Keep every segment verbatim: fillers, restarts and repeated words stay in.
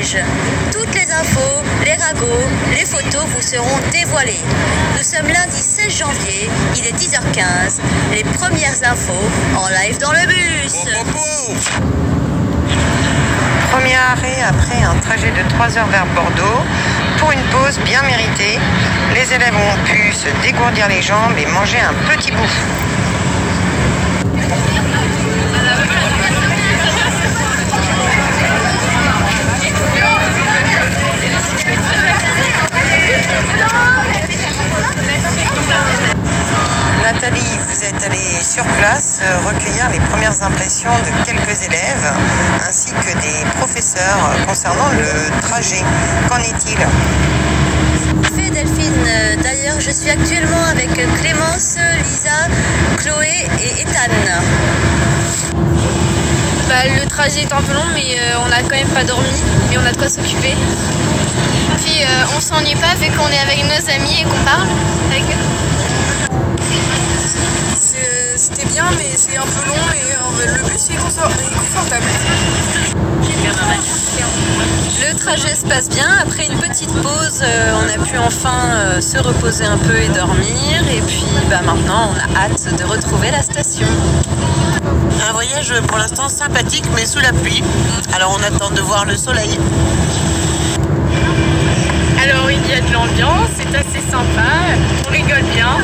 collège. Toutes les infos, les ragots, les photos vous seront dévoilées. Nous sommes lundi seize janvier, il est dix heures quinze. Les premières infos en live dans le bus. Premier arrêt après un trajet de trois heures vers Bordeaux. Pour une pause bien méritée, les élèves ont pu se dégourdir les jambes et manger un petit bout. Nathalie, vous êtes allée sur place euh, recueillir les premières impressions de quelques élèves ainsi que des professeurs euh, concernant le trajet. Qu'en est-il ? Fait Delphine, d'ailleurs je suis actuellement avec Clémence, Lisa, Chloé et Ethan. Bah, le trajet est un peu long, mais euh, on n'a quand même pas dormi, mais on a de quoi s'occuper. Puis euh, on s'ennuie pas vu qu'on est avec nos amis et qu'on parle avec eux. C'était bien, mais c'est un peu long, mais le bus est confortable. Le trajet se passe bien. Après une petite pause, euh, on a pu enfin euh, se reposer un peu et dormir. Et puis bah, maintenant, on a hâte de retrouver la station. Un voyage pour l'instant sympathique, mais sous la pluie. Alors on attend de voir le soleil. Alors il y a de l'ambiance, c'est assez sympa, on rigole bien.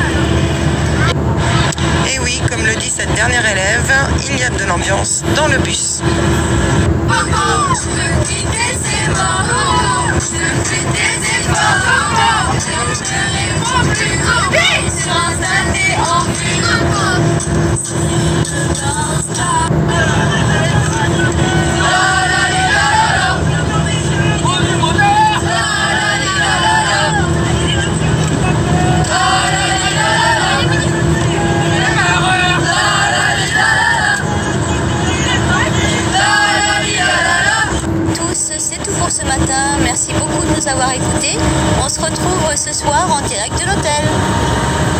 Et oui, comme le dit cette dernière élève, il y a de l'ambiance dans le bus. C'est tout pour ce matin. Merci beaucoup de nous avoir écoutés. On se retrouve ce soir en direct de l'hôtel.